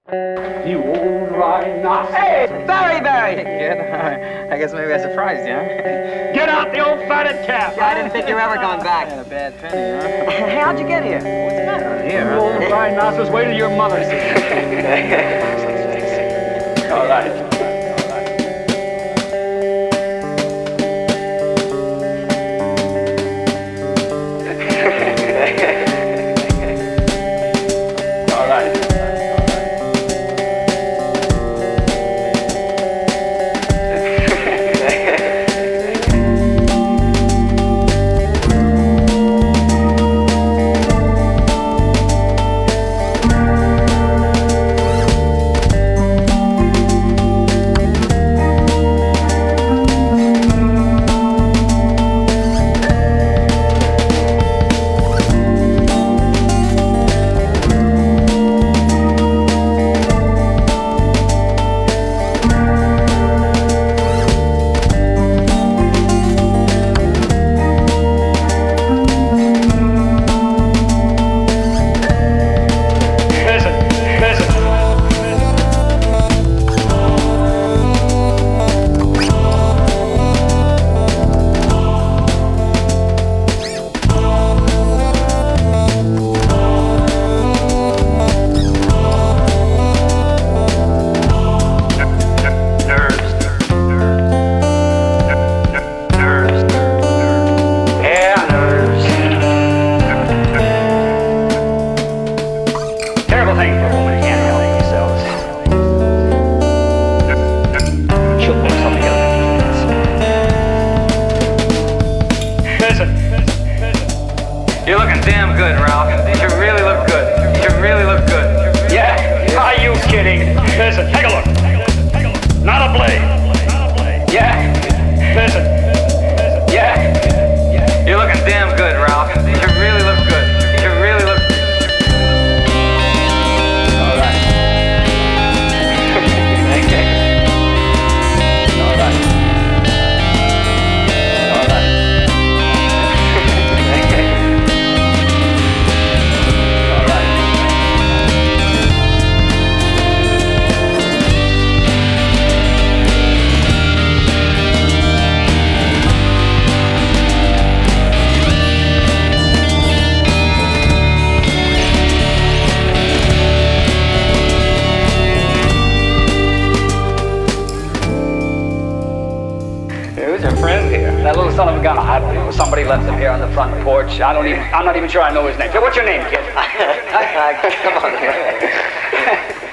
You old rhinoceros. Hey, very good. I guess maybe I surprised you, huh? Get out the old fatted calf. I didn't think you were ever coming back. Had a bad penny, huh? Hey, how'd you get here? What's the matter here? You old rhinoceros, wait till your mother sees you. All right. You're looking damn good, Ralph. You really look good. You really look good. Yeah? Are you kidding? Listen, take a look. Not a blade. Yeah? Listen. Yeah? You're looking damn good, Ralph. You really look good. You really look good. All right. All right. All right. Who's your friend here? That little son of a gun. I don't know. Somebody left him here on the front porch. I'm not even sure I know his name. What's your name, kid? Come on, man.